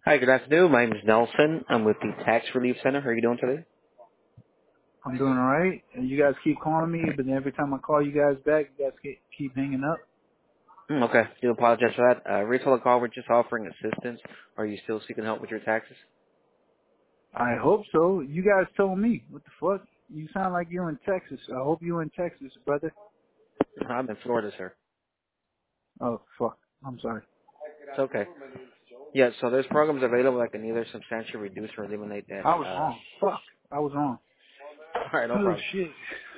Hi, good afternoon. My name is Nelson. I'm with the Tax Relief Center. How are you doing today? I'm doing all right. And you guys keep calling me, but then every time I call you guys back, you guys keep hanging up. Okay. Do apologize for that. Rachel call, we're just offering assistance. Are you still seeking help with your taxes? I hope so. You guys told me. What the fuck? You sound like you're in Texas. I hope you're in Texas, brother. I'm in Florida, sir. Oh, fuck. I'm sorry. It's okay. Yeah, so there's programs available that can either substantially reduce or eliminate that. I was wrong. Fuck. I was wrong. All right, no Oh, problem. shit.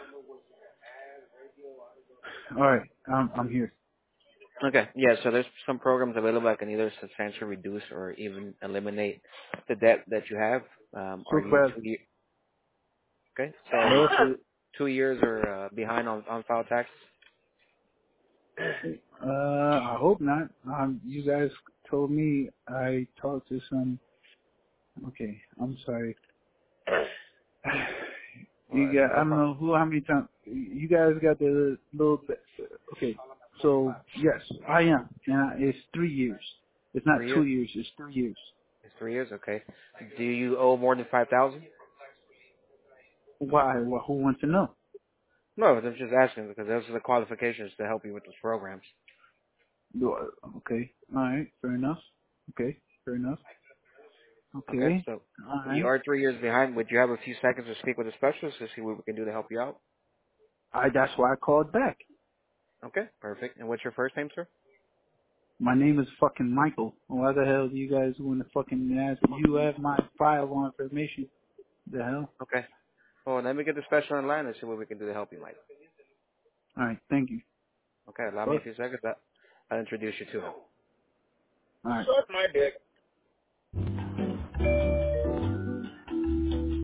All right. I'm here. Okay. Yeah, so there's some programs available that can either substantially reduce or even eliminate the debt that you have. Are you Supervisor. okay? So are you Hello? 2 years or behind on file taxes? I hope not. You guys told me I talked to some. Okay. I'm sorry. All You right, got, I no don't problem. know how many times, you guys got the little bit, okay, so yes, I am, and it's 3 years. It's not 3 years? 2 years, it's 3 years. It's 3 years, okay. Do you owe more than 5,000? Why? Well, who wants to know? No, I'm just asking because those are the qualifications to help you with those programs. Okay, alright, fair enough. Okay, fair enough. Okay, Okay, so you alright. are 3 years behind. Would you have a few seconds to speak with a specialist to see what we can do to help you out? That's why I called back. Okay, perfect. And what's your first name, sir? My name is fucking Michael. Why the hell do you guys want to fucking ask? You have my file information. The hell? Okay. Well, let me get the special in line and see what we can do to help you, Mike. Alright, thank you. Okay, allow me a Fuck. few seconds. I'll introduce you to him. Alright. Suck my dick.